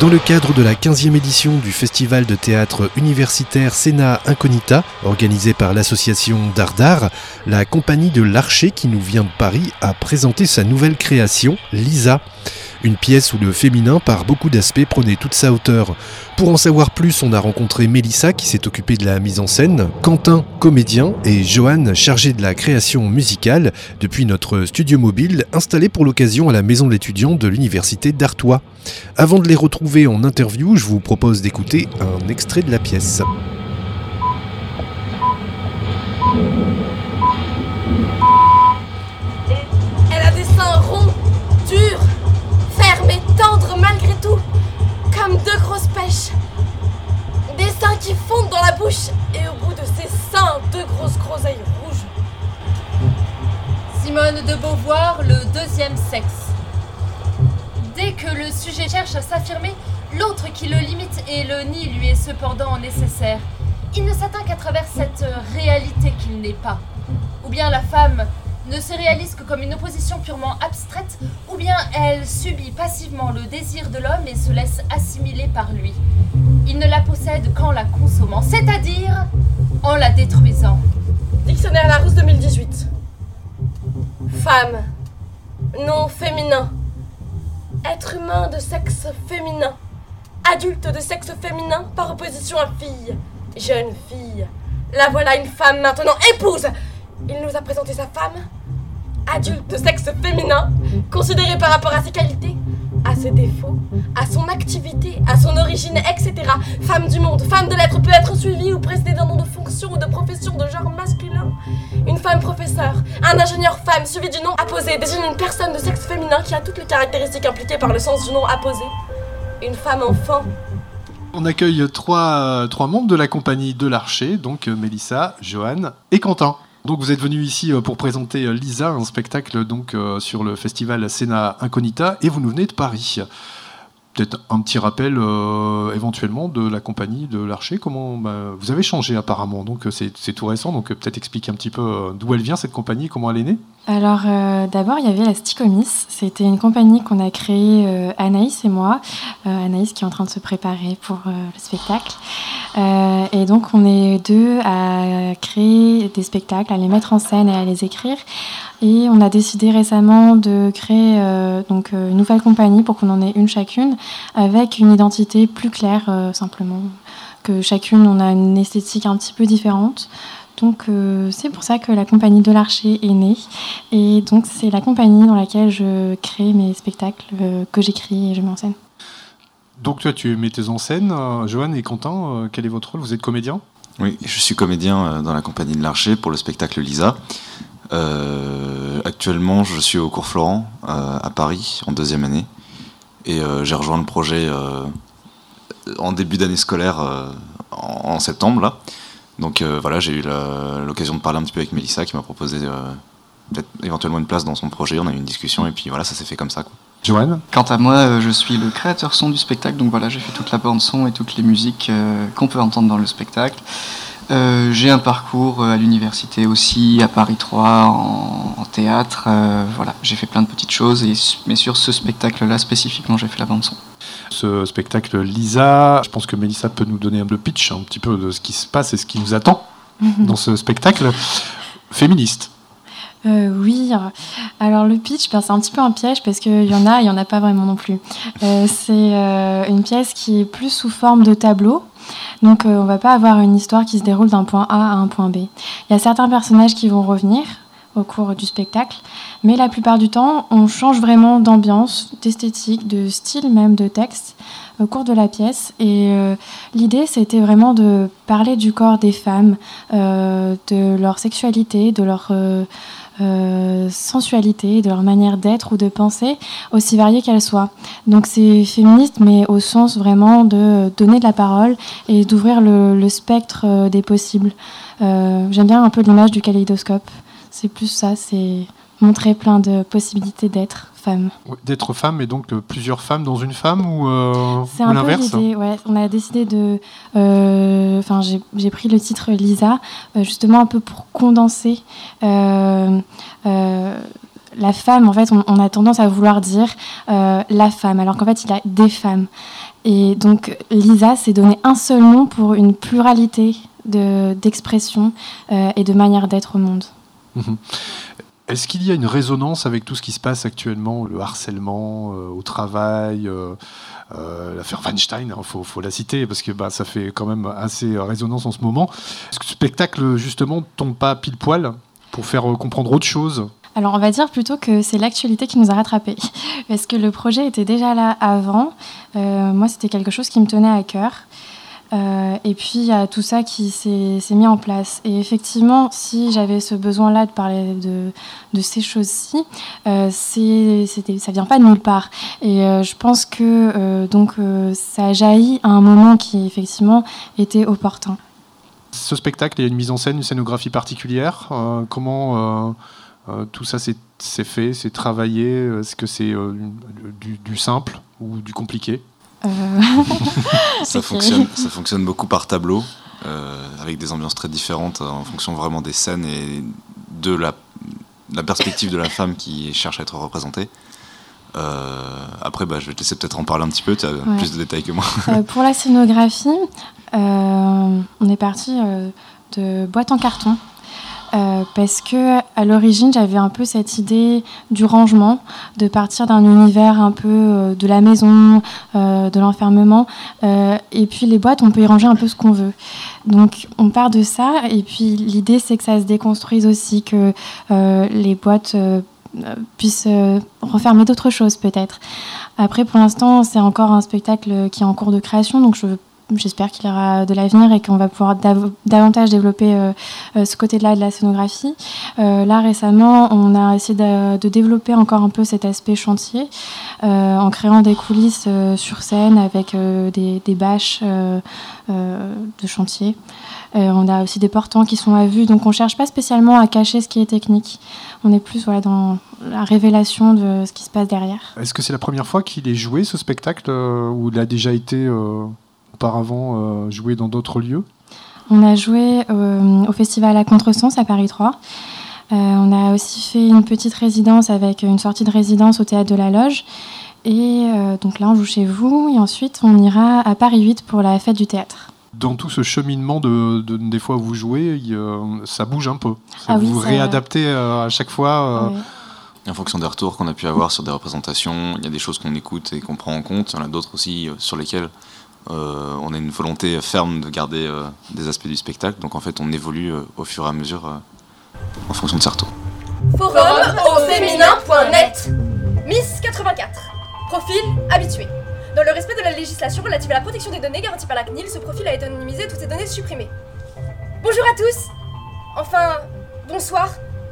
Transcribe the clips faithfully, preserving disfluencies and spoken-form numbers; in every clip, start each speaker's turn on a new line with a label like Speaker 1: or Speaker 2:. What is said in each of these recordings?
Speaker 1: Dans le cadre de la quinzième édition du festival de théâtre universitaire Scena Incognita, organisé par l'association Dardar, la compagnie de l'Archer qui nous vient de Paris a présenté sa nouvelle création, Lisa. Une pièce où le féminin, par beaucoup d'aspects, prenait toute sa hauteur. Pour en savoir plus, on a rencontré Mélissa qui s'est occupée de la mise en scène, Quentin, comédien, et Johan, chargé de la création musicale, depuis notre studio mobile, installé pour l'occasion à la maison de l'étudiant de l'université d'Artois. Avant de les retrouver en interview, je vous propose d'écouter un extrait de la pièce.
Speaker 2: Elle a des seins ronds, durs, fermes et tendres malgré tout, comme deux grosses pêches. Des seins qui fondent dans la bouche, et au bout de ces seins, deux grosses groseilles rouges.
Speaker 3: Simone de Beauvoir, le deuxième sexe. Dès que le sujet cherche à s'affirmer, l'autre qui le limite et le nie lui est cependant nécessaire. Il ne s'atteint qu'à travers cette réalité qu'il n'est pas. Ou bien la femme ne se réalise que comme une opposition purement abstraite, ou bien elle subit passivement le désir de l'homme et se laisse assimiler par lui. Il ne la possède qu'en la consommant, c'est-à-dire en la détruisant.
Speaker 2: Dictionnaire Larousse deux mille dix-huit. Femme. Nom féminin. Être humain de sexe féminin. Adulte de sexe féminin par opposition à fille. Jeune fille. La voilà une femme maintenant épouse. Il nous a présenté sa femme. Adulte de sexe féminin. Considérée par rapport à ses qualités, à ses défauts, à son activité, à son origine, et cetera. Femme du monde, femme de lettres peut être suivie ou précédée d'un nom de fonction ou de profession de genre masculin. Une femme professeur, un ingénieur femme suivi du nom apposé désigne une personne de sexe féminin qui a toutes les caractéristiques impliquées par le sens du nom apposé. Une femme enfant.
Speaker 4: On accueille trois, trois membres de la compagnie de l'Archer, donc Mélissa, Johan et Quentin. Donc vous êtes venus ici pour présenter Lisa, un spectacle donc sur le festival Scena Incognita, et vous nous venez de Paris. Peut-être un petit rappel euh, éventuellement de la compagnie de l'Archer. Comment bah, vous avez changé apparemment, donc c'est, c'est tout récent, donc peut-être expliquer un petit peu euh, d'où elle vient cette compagnie, comment elle est née.
Speaker 5: Alors euh, d'abord il y avait la Sticomis, c'était une compagnie qu'on a créée euh, Anaïs et moi, euh, Anaïs qui est en train de se préparer pour euh, le spectacle, euh, et donc on est deux à créer des spectacles, à les mettre en scène et à les écrire. Et on a décidé récemment de créer euh, donc, euh, une nouvelle compagnie pour qu'on en ait une chacune, avec une identité plus claire, euh, simplement. Que chacune, on a une esthétique un petit peu différente. Donc euh, c'est pour ça que la compagnie de l'Archer est née. Et donc c'est la compagnie dans laquelle je crée mes spectacles, euh, que j'écris et je mets en scène.
Speaker 4: Donc toi, tu mettez en scène, euh, Johan et Quentin, euh, quel est votre rôle ? Vous êtes comédien ?
Speaker 6: Oui, je suis comédien dans la compagnie de l'Archer pour le spectacle Lisa. Euh, actuellement, je suis au cours Florent euh, à Paris en deuxième année et euh, j'ai rejoint le projet euh, en début d'année scolaire euh, en, en septembre là. Donc euh, voilà, j'ai eu la, l'occasion de parler un petit peu avec Mélissa qui m'a proposé euh, peut-être éventuellement une place dans son projet. On a eu une discussion et puis voilà, ça s'est fait comme ça, quoi.
Speaker 4: Johan ?
Speaker 7: Quant à moi, euh, je suis le créateur son du spectacle, donc voilà, j'ai fait toute la bande son et toutes les musiques euh, qu'on peut entendre dans le spectacle. Euh, j'ai un parcours à l'université aussi, à Paris trois, en, en théâtre. Euh, voilà, j'ai fait plein de petites choses, et, mais sur ce spectacle-là spécifiquement, j'ai fait la bande-son.
Speaker 4: Ce spectacle Lisa, je pense que Mélissa peut nous donner un peu de pitch, un petit peu de ce qui se passe et ce qui nous attend mm-hmm. dans ce spectacle féministe.
Speaker 5: Euh, oui, alors le pitch, ben, c'est un petit peu un piège parce qu'il y en a, il n'y en a pas vraiment non plus. Euh, c'est euh, une pièce qui est plus sous forme de tableau. Donc euh, on ne va pas avoir une histoire qui se déroule d'un point A à un point B. Il y a certains personnages qui vont revenir au cours du spectacle, mais la plupart du temps, on change vraiment d'ambiance, d'esthétique, de style même, de texte au cours de la pièce. Et euh, l'idée, c'était vraiment de parler du corps des femmes, euh, de leur sexualité, de leur... Euh, Euh, sensualité, de leur manière d'être ou de penser, aussi variée qu'elle soit. Donc c'est féministe, mais au sens vraiment de donner de la parole et d'ouvrir le, le spectre des possibles. Euh, j'aime bien un peu l'image du kaléidoscope. C'est plus ça, c'est montrer plein de possibilités d'être femme.
Speaker 4: D'être femme et donc euh, plusieurs femmes dans une femme ou, euh,
Speaker 5: c'est
Speaker 4: ou
Speaker 5: un
Speaker 4: l'inverse ?
Speaker 5: peu l'idée, ouais. On a décidé de... Enfin, euh, j'ai, j'ai pris le titre Lisa, euh, justement un peu pour condenser euh, euh, la femme. En fait, on, on a tendance à vouloir dire euh, la femme, alors qu'en fait, il y a des femmes. Et donc Lisa s'est donné un seul nom pour une pluralité de, d'expressions euh, et de manières d'être au monde.
Speaker 4: Mmh. Est-ce qu'il y a une résonance avec tout ce qui se passe actuellement, le harcèlement euh, au travail, euh, euh, l'affaire Weinstein, il hein, faut, faut la citer parce que bah, ça fait quand même assez résonance en ce moment. Est-ce que ce spectacle justement tombe pas pile poil pour faire comprendre autre chose ?
Speaker 5: Alors on va dire plutôt que c'est l'actualité qui nous a rattrapés, parce que le projet était déjà là avant. Euh, moi c'était quelque chose qui me tenait à cœur. Euh, et puis il y a tout ça qui s'est, s'est mis en place. Et effectivement, si j'avais ce besoin-là de parler de, de ces choses-ci, euh, c'est, c'était, ça vient pas de nulle part. Et euh, je pense que euh, donc euh, ça a jailli à un moment qui effectivement était opportun.
Speaker 4: Ce spectacle, il y a une mise en scène, une scénographie particulière. Euh, comment euh, euh, tout ça s'est, s'est fait, s'est travaillé ? Est-ce que c'est euh, du, du simple ou du compliqué ?
Speaker 5: Euh...
Speaker 6: ça,
Speaker 5: okay.
Speaker 6: fonctionne, ça fonctionne beaucoup par tableau, euh, avec des ambiances très différentes en fonction vraiment des scènes et de la, la perspective de la femme qui cherche à être représentée. Euh, après, bah, je vais te laisser peut-être en parler un petit peu, tu as ouais. plus de détails que moi.
Speaker 5: euh, pour la scénographie, euh, on est parti euh, de boîtes en carton. Euh, parce que à l'origine j'avais un peu cette idée du rangement, de partir d'un univers un peu euh, de la maison, euh, de l'enfermement, euh, et puis les boîtes on peut y ranger un peu ce qu'on veut. Donc on part de ça, et puis l'idée c'est que ça se déconstruise aussi, que euh, les boîtes euh, puissent euh, renfermer d'autres choses peut-être. Après pour l'instant c'est encore un spectacle qui est en cours de création, donc je veux J'espère qu'il y aura de l'avenir et qu'on va pouvoir dav- davantage développer euh, euh, ce côté-là de la scénographie. Euh, là, récemment, on a essayé de, de développer encore un peu cet aspect chantier euh, en créant des coulisses euh, sur scène avec euh, des, des bâches euh, euh, de chantier. Euh, on a aussi des portants qui sont à vue, donc on ne cherche pas spécialement à cacher ce qui est technique. On est plus voilà, dans la révélation de ce qui se passe derrière.
Speaker 4: Est-ce que c'est la première fois qu'il est joué, ce spectacle, euh, ou il a déjà été... Euh... auparavant euh, joué dans d'autres lieux ?
Speaker 5: On a joué euh, au festival à Contresens à Paris trois. Euh, on a aussi fait une petite résidence avec une sortie de résidence au Théâtre de la Loge. Et euh, donc là, on joue chez vous. Et ensuite, on ira à Paris huit pour la fête du théâtre.
Speaker 4: Dans tout ce cheminement de, de des fois où vous jouez, il, euh, ça bouge un peu. Ça
Speaker 5: ah
Speaker 4: vous
Speaker 5: oui,
Speaker 4: réadaptez euh, à chaque fois euh...
Speaker 5: oui.
Speaker 6: En fonction des retours qu'on a pu avoir sur des représentations, il y a des choses qu'on écoute et qu'on prend en compte. Il y en a d'autres aussi euh, sur lesquelles Euh, on a une volonté ferme de garder euh, des aspects du spectacle, donc en fait on évolue euh, au fur et à mesure euh, en fonction de ses retours.
Speaker 2: Forum au féminin point net. Miss quatre-vingt-quatre. Profil habitué. Dans le respect de la législation relative à la protection des données garantie par la C N I L, ce profil a été anonymisé et toutes ces données supprimées. Bonjour à tous. Enfin, bonsoir.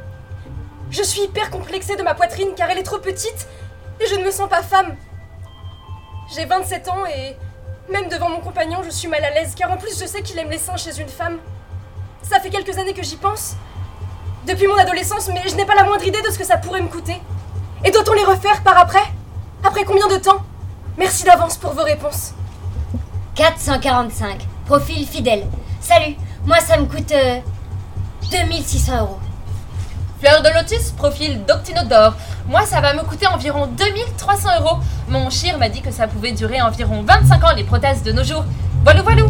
Speaker 2: Je suis hyper complexée de ma poitrine car elle est trop petite et je ne me sens pas femme. J'ai vingt-sept ans et... même devant mon compagnon, je suis mal à l'aise, car en plus je sais qu'il aime les seins chez une femme. Ça fait quelques années que j'y pense. Depuis mon adolescence, mais je n'ai pas la moindre idée de ce que ça pourrait me coûter. Et doit-on les refaire par après ? Après combien de temps ? Merci d'avance pour vos réponses.
Speaker 8: quatre cent quarante-cinq. Profil fidèle. Salut, moi ça me coûte euh, deux mille six cents euros.
Speaker 3: Fleur de lotus, profil d'octinodore. Moi, ça va me coûter environ deux mille trois cents euros. Mon chir m'a dit que ça pouvait durer environ vingt-cinq ans, les prothèses de nos jours. Voilou, voilou.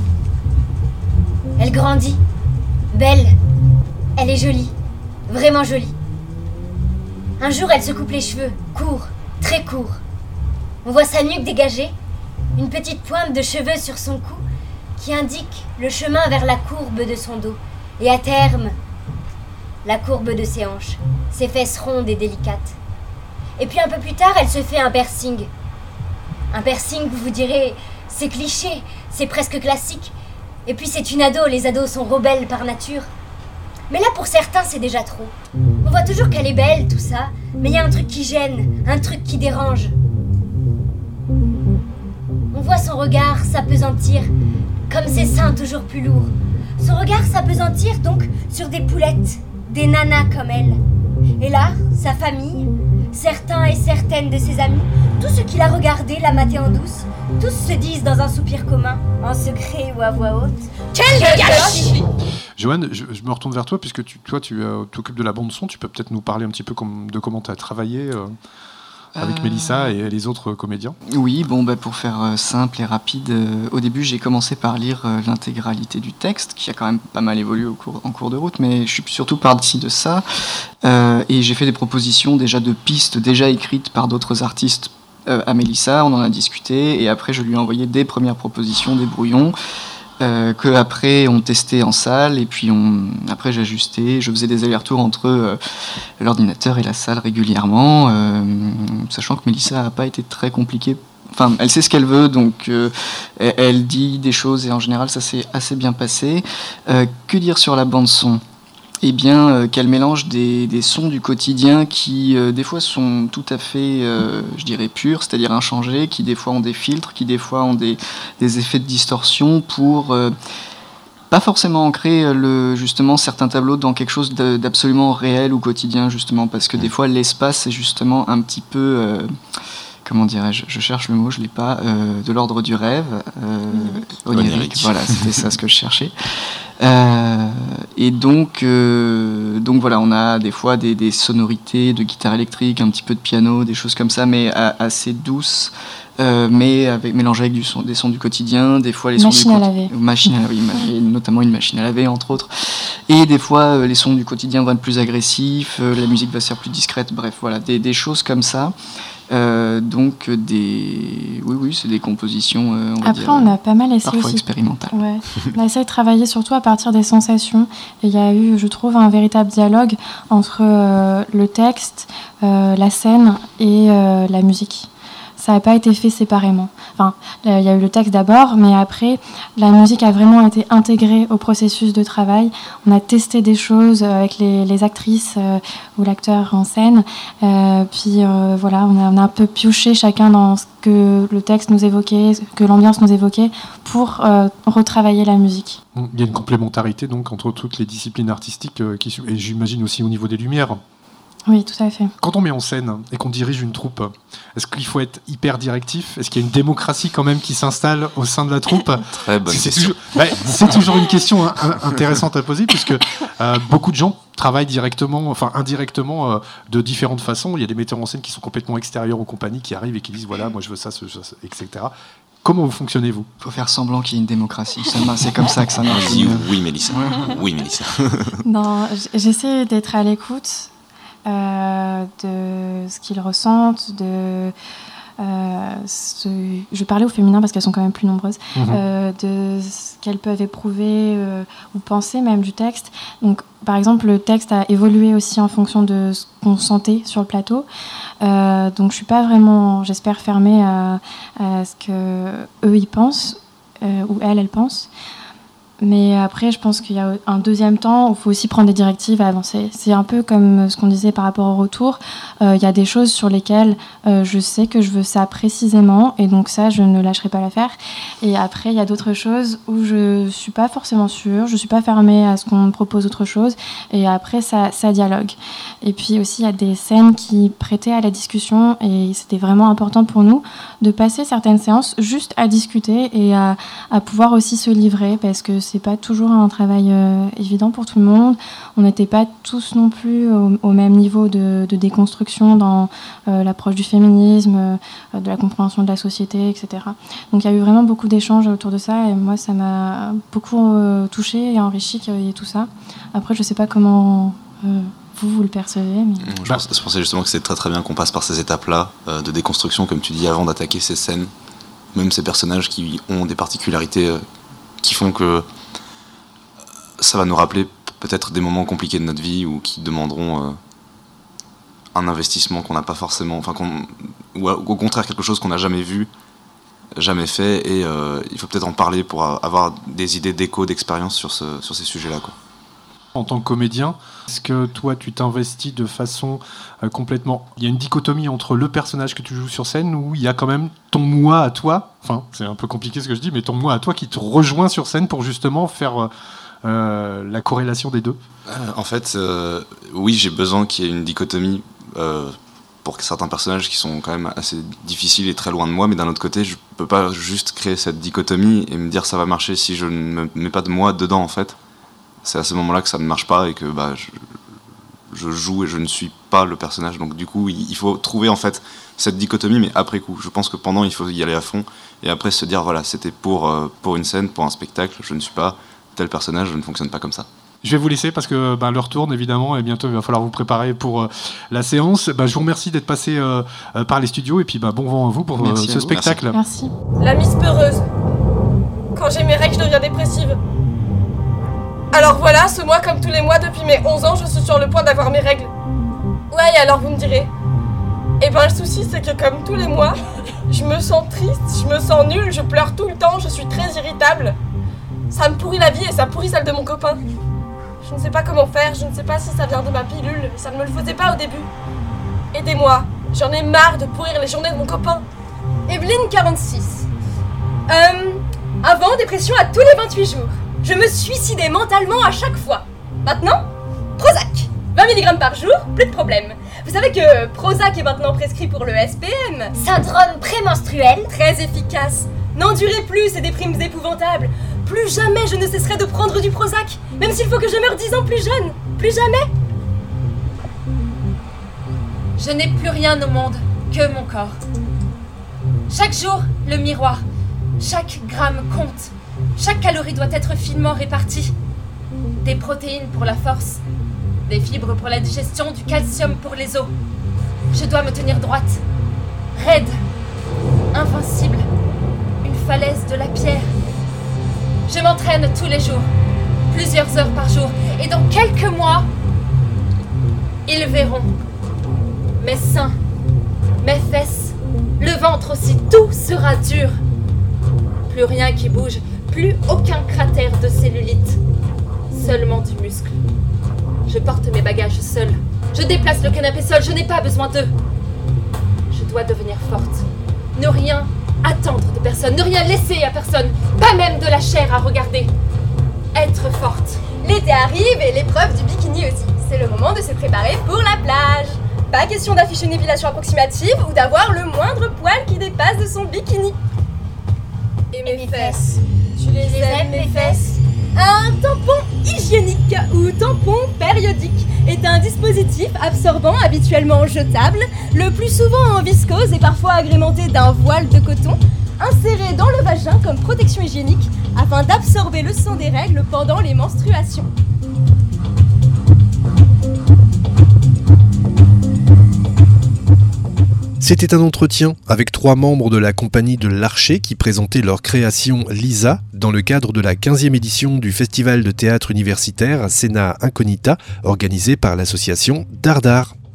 Speaker 8: Elle grandit. Belle. Elle est jolie. Vraiment jolie. Un jour, elle se coupe les cheveux. Courts. Très courts. On voit sa nuque dégagée. Une petite pointe de cheveux sur son cou qui indique le chemin vers la courbe de son dos. Et à terme... la courbe de ses hanches, ses fesses rondes et délicates. Et puis un peu plus tard, elle se fait un piercing. Un piercing, vous vous direz, c'est cliché, c'est presque classique. Et puis c'est une ado, les ados sont rebelles par nature. Mais là, pour certains, c'est déjà trop. On voit toujours qu'elle est belle, tout ça, mais il y a un truc qui gêne, un truc qui dérange. On voit son regard s'appesantir, comme ses seins toujours plus lourds. Son regard s'appesantir donc sur des poulettes, des nanas comme elle. Et là, sa famille, certains et certaines de ses amis, tous ceux qui la regardaient, la mataient en douce, tous se disent dans un soupir commun, en secret ou à voix haute. Quel gâchis !
Speaker 4: Joanne, je, je me retourne vers toi, puisque tu, toi, tu euh, t'occupes de la bande-son. Tu peux peut-être nous parler un petit peu comme, de comment tu as travaillé euh... avec
Speaker 7: Euh,
Speaker 4: Mélissa et les autres comédiens?
Speaker 7: Oui, bon, bah, pour faire euh, simple et rapide, euh, au début j'ai commencé par lire euh, l'intégralité du texte, qui a quand même pas mal évolué au cours, en cours de route, mais je suis surtout parti de ça, euh, et j'ai fait des propositions déjà de pistes déjà écrites par d'autres artistes euh, à Mélissa, on en a discuté, et après je lui ai envoyé des premières propositions, des brouillons, Euh, que après on testait en salle, et puis on, après j'ajustais, je faisais des allers-retours entre euh, l'ordinateur et la salle régulièrement, euh, sachant que Mélissa n'a pas été très compliquée. Enfin, elle sait ce qu'elle veut, donc euh, elle, elle dit des choses, et en général ça s'est assez bien passé. Euh, que dire sur la bande son ? Eh bien, euh, qu'elle mélange des, des sons du quotidien qui, euh, des fois, sont tout à fait, euh, je dirais, purs, c'est-à-dire inchangés, qui, des fois, ont des filtres, qui, des fois, ont des, des effets de distorsion pour euh, pas forcément ancrer, euh, le, justement, certains tableaux dans quelque chose de, d'absolument réel ou quotidien, justement, parce que, des fois, l'espace, c'est justement un petit peu... Euh, comment dirais-je, je cherche le mot, je l'ai pas, euh, de l'ordre du rêve, euh, onirique. onirique, voilà, c'était ça ce que je cherchais. Euh, et donc, euh, donc voilà, on a des fois des, des sonorités de guitare électrique, un petit peu de piano, des choses comme ça, mais a, assez douces, euh, mais avec, mélangées avec du son, des sons du quotidien, des fois les sons
Speaker 5: machine
Speaker 7: du
Speaker 5: à laver.
Speaker 7: Machine à laver, oui, notamment une machine à laver, entre autres. Et des fois, euh, les sons du quotidien vont être plus agressifs, euh, la musique va se faire plus discrète, bref, voilà, des, des choses comme ça. Euh, donc des, oui, oui, c'est des compositions. Euh, on va
Speaker 5: Après,
Speaker 7: dire,
Speaker 5: on a pas mal essayé
Speaker 7: parfois
Speaker 5: aussi.
Speaker 7: expérimentales.
Speaker 5: Ouais. On a essayé de travailler surtout à partir des sensations. Et il y a eu, je trouve, un véritable dialogue entre euh, le texte, euh, la scène et euh, la musique. Ça n'a pas été fait séparément. Enfin, il y a eu le texte d'abord, mais après, la musique a vraiment été intégrée au processus de travail. On a testé des choses avec les, les actrices euh, ou l'acteur en scène. Euh, puis euh, voilà, on a, on a un peu pioché chacun dans ce que le texte nous évoquait, ce que l'ambiance nous évoquait, pour euh, retravailler la musique.
Speaker 4: Il y a une complémentarité donc entre toutes les disciplines artistiques, euh, qui, et j'imagine aussi au niveau des lumières.
Speaker 5: Oui, tout à fait.
Speaker 4: Quand on met en scène et qu'on dirige une troupe, est-ce qu'il faut être hyper directif ? Est-ce qu'il y a une démocratie quand même qui s'installe au sein de la troupe ?
Speaker 6: Très bonne
Speaker 4: c'est
Speaker 6: question.
Speaker 4: Toujours, ouais, c'est toujours une question hein, intéressante à poser, puisque euh, beaucoup de gens travaillent directement, enfin indirectement, euh, de différentes façons. Il y a des metteurs en scène qui sont complètement extérieurs aux compagnies, qui arrivent et qui disent voilà, moi je veux ça, ce, ça et cetera. Comment vous fonctionnez, vous ?
Speaker 7: Il faut faire semblant qu'il y ait une démocratie. C'est comme ça que ça marche.
Speaker 6: Dis oui, Mélissa. Oui, Mélissa.
Speaker 5: Non, j'essaie d'être à l'écoute. Euh, de ce qu'ils ressentent, de euh, ce... je parlais au féminin parce qu'elles sont quand même plus nombreuses, mmh. euh, de ce qu'elles peuvent éprouver euh, ou penser même du texte. Donc, par exemple, le texte a évolué aussi en fonction de ce qu'on sentait sur le plateau. Euh, donc, je suis pas vraiment, j'espère, fermée à, à ce que eux y pensent euh, ou elles, elles pensent. Mais après, je pense qu'il y a un deuxième temps où il faut aussi prendre des directives à avancer. C'est un peu comme ce qu'on disait par rapport au retour. Euh, il y a des choses sur lesquelles euh, je sais que je veux ça précisément, et donc ça, je ne lâcherai pas l'affaire. Et après, il y a d'autres choses où je ne suis pas forcément sûre, je ne suis pas fermée à ce qu'on me propose autre chose, et après, ça, ça dialogue. Et puis aussi, il y a des scènes qui prêtaient à la discussion, et c'était vraiment important pour nous de passer certaines séances juste à discuter et à, à pouvoir aussi se livrer, parce que c'est pas toujours un travail euh, évident pour tout le monde. On n'était pas tous non plus au, au même niveau de, de déconstruction dans euh, l'approche du féminisme, euh, de la compréhension de la société, et cetera. Donc il y a eu vraiment beaucoup d'échanges autour de ça, et moi ça m'a beaucoup euh, touchée et enrichi qu'il y ait tout ça. Après, je sais pas comment euh, vous, vous le percevez. Mais...
Speaker 6: Je, pense, je pensais justement que c'est très très bien qu'on passe par ces étapes-là euh, de déconstruction, comme tu dis, avant d'attaquer ces scènes, même ces personnages qui ont des particularités euh, qui font que ça va nous rappeler peut-être des moments compliqués de notre vie ou qui demanderont euh, un investissement qu'on n'a pas forcément, enfin qu'on, ou au contraire quelque chose qu'on n'a jamais vu, jamais fait, et euh, il faut peut-être en parler pour avoir des idées d'écho, d'expérience sur, ce, sur ces sujets-là, quoi.
Speaker 4: En tant que comédien, est-ce que toi tu t'investis de façon euh, complètement... Il y a une dichotomie entre le personnage que tu joues sur scène, où il y a quand même ton moi à toi, enfin c'est un peu compliqué ce que je dis, mais ton moi à toi qui te rejoint sur scène pour justement faire euh, euh, la corrélation des deux.
Speaker 6: euh, En fait, euh, oui, j'ai besoin qu'il y ait une dichotomie euh, pour certains personnages qui sont quand même assez difficiles et très loin de moi, mais d'un autre côté, je peux pas juste créer cette dichotomie et me dire ça va marcher si je ne me mets pas de moi dedans, en fait. C'est à ce moment-là que ça ne marche pas et que bah, je, je joue et je ne suis pas le personnage. Donc du coup, il faut trouver en fait cette dichotomie, mais après coup. Je pense que pendant, il faut y aller à fond, et après se dire, voilà, c'était pour, euh, pour une scène, pour un spectacle, je ne suis pas tel personnage, je ne fonctionne pas comme ça.
Speaker 4: Je vais vous laisser parce que ben, l'heure tourne évidemment et bientôt il va falloir vous préparer pour euh, la séance. Ben, je vous remercie d'être passé euh, euh, par les studios et puis ben, bon vent à vous pour euh, ce vous. spectacle.
Speaker 5: Merci.
Speaker 2: La Miss Peureuse. Quand j'ai mes règles, je deviens dépressive. Alors voilà, ce mois comme tous les mois depuis mes onze ans, je suis sur le point d'avoir mes règles. Ouais, alors vous me direz. Et ben le souci c'est que comme tous les mois, je me sens triste, je me sens nulle, je pleure tout le temps, je suis très irritable. Ça me pourrit la vie et ça pourrit celle de mon copain. Je ne sais pas comment faire, je ne sais pas si ça vient de ma pilule, ça ne me le faisait pas au début. Aidez-moi, j'en ai marre de pourrir les journées de mon copain.
Speaker 3: Evelyne, quarante-six. Euh, avant, dépression à tous les vingt-huit jours. Je me suicidais mentalement à chaque fois. Maintenant, Prozac. vingt milligrammes par jour, plus de problème. Vous savez que Prozac est maintenant prescrit pour le S P M.
Speaker 8: Syndrome prémenstruel.
Speaker 3: Très efficace. N'endurez plus ces déprimes épouvantables. Plus jamais je ne cesserai de prendre du Prozac, même s'il faut que je meure dix ans plus jeune. Plus jamais. Je n'ai plus rien au monde que mon corps. Chaque jour, le miroir. Chaque gramme compte. Chaque calorie doit être finement répartie. Des protéines pour la force, des fibres pour la digestion, du calcium pour les os. Je dois me tenir droite, raide, invincible, une falaise de la pierre. Je m'entraîne tous les jours, plusieurs heures par jour, et dans quelques mois, ils verront mes seins, mes fesses, le ventre aussi, tout sera dur. Plus rien qui bouge, plus aucun cratère de cellulite, seulement du muscle. Je porte mes bagages seule, je déplace le canapé seul, je n'ai pas besoin d'eux. Je dois devenir forte, ne rien attendre de personne, ne rien laisser à personne, pas même de la chair à regarder. Être forte.
Speaker 9: L'été arrive et l'épreuve du bikini aussi. C'est le moment de se préparer pour la plage. Pas question d'afficher une épilation approximative ou d'avoir le moindre poil qui dépasse de son bikini.
Speaker 2: Et mes, et mes fesses. Tu les, les aimes, mes fesses?
Speaker 9: Un tampon hygiénique ou tampon périodique est un dispositif absorbant habituellement jetable, le plus souvent en viscose et parfois agrémenté d'un voile de coton, inséré dans le vagin comme protection hygiénique afin d'absorber le sang des règles pendant les menstruations.
Speaker 1: C'était un entretien avec trois membres de la compagnie de l'Archer qui présentaient leur création Lisa dans le cadre de la quinzième édition du festival de théâtre universitaire Scena Incognita organisé par l'association Dardar.